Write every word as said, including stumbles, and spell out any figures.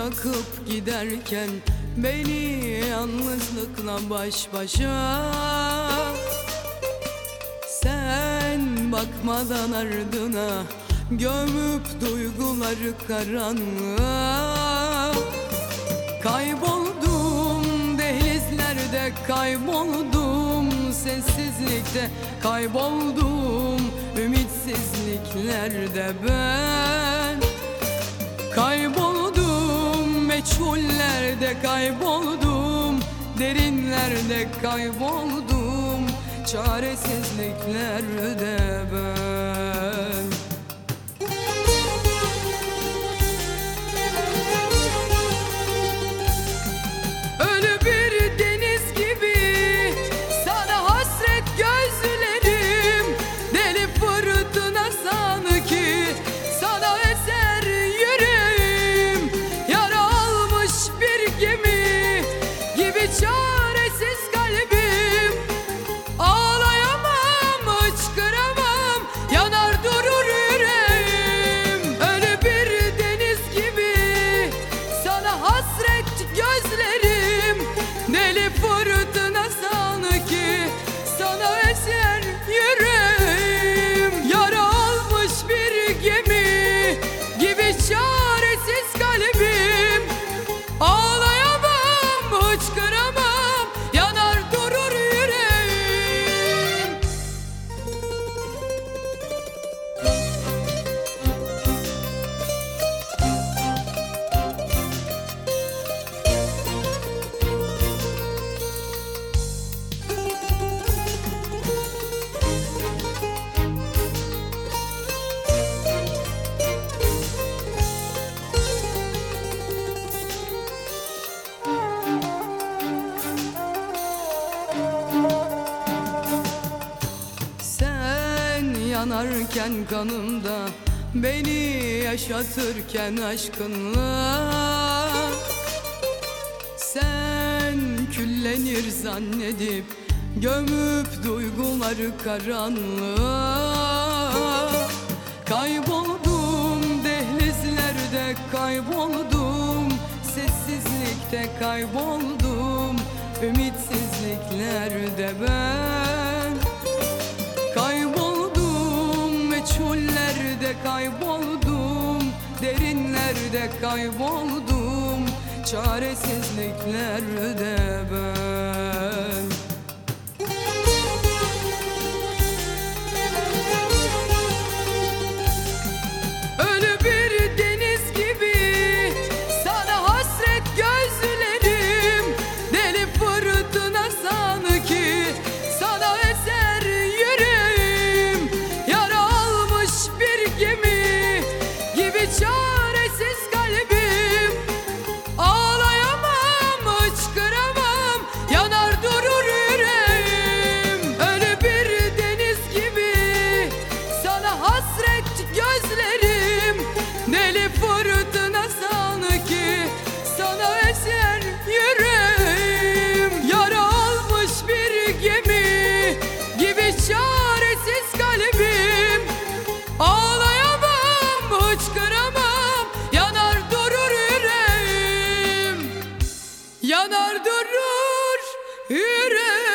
bırakıp giderken beni yalnızlıkla baş başa. Sen bakmadan ardına gömüp duyguları karanlığa. Kayboldum dehlizlerde, kayboldum sessizlikte, kayboldum ümitsizliklerde ben. Kayboldum meçhullerde, kayboldum derinlerde, kayboldum çaresizliklerde ben. Ölü bir deniz gibi sana hasret gözlerim, deli fırtına sanki sana eser yüreğim. Yara almış bir gemi gibi çaresiz kalbim, ağlayamam, hıçkıramam, yanar durur yüreğim. Ölü bir deniz gibi sana hasret gözlerim, deli fırtına sanki sana eser yüreğim. Yara almış bir gemi gibi çaresiz kalbim, ağlayamam, hıçkıramam, yanar durur yüreğim. Sen yanarken kanımda, beni yaşatırken aşkınla, sen küllenir zannedip gömüp duyguları karanlığa. Kayboldum dehlizlerde, kayboldum sessizlikte, kayboldum ümitsizliklerde ben. Kayboldum meçhullerde, kayboldum derinlerde, kayboldum çaresizliklerde ben. Ölü bir deniz gibi sana hasret gözlerim, deli fırtına sanki sana eser yüreğim. Yara almış bir gemi gibi çaresiz kalbim, ağlayamam, hıçkıramam, yanar durur yüreğim. Ölü bir deniz gibi sana hasret gözlerim, deli fırtına sanki sana eser yüreğim. Yara almış bir gemi gibi çaresiz kalbim, ağlayamam, hıçkıramam, yanar durur yüreğim. Yanar durur yüreğim.